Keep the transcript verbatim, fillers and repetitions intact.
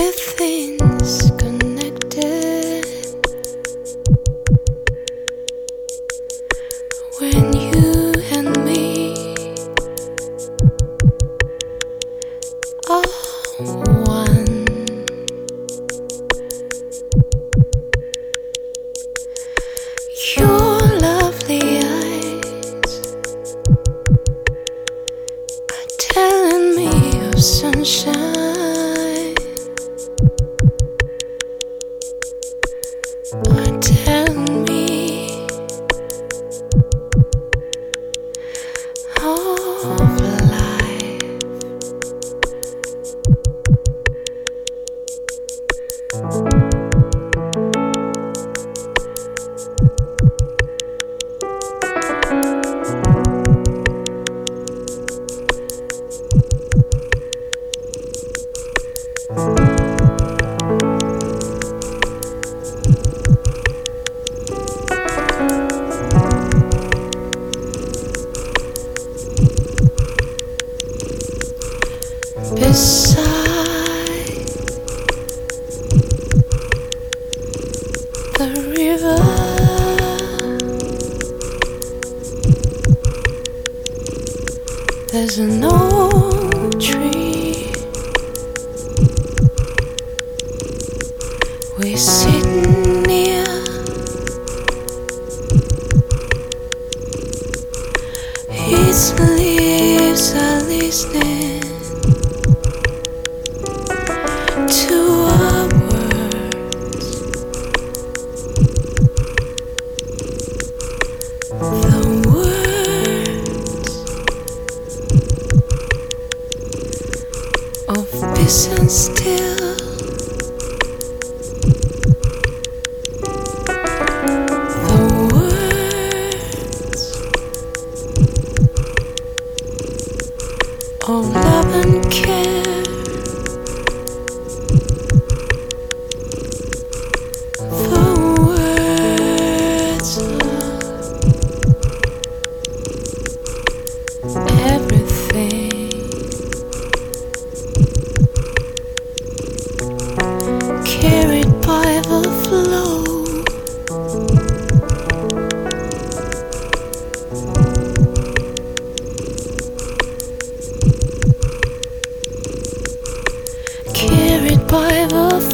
Everything's connected when you and me are one. Your lovely eyes are telling me of sunshine. Are telling me of life. Beside the river, there's an old tree. We're sitting near. Its leaves are listening to our words, the words of peace and still, the words of love and care. Everything carried by the flow, carried by the flow.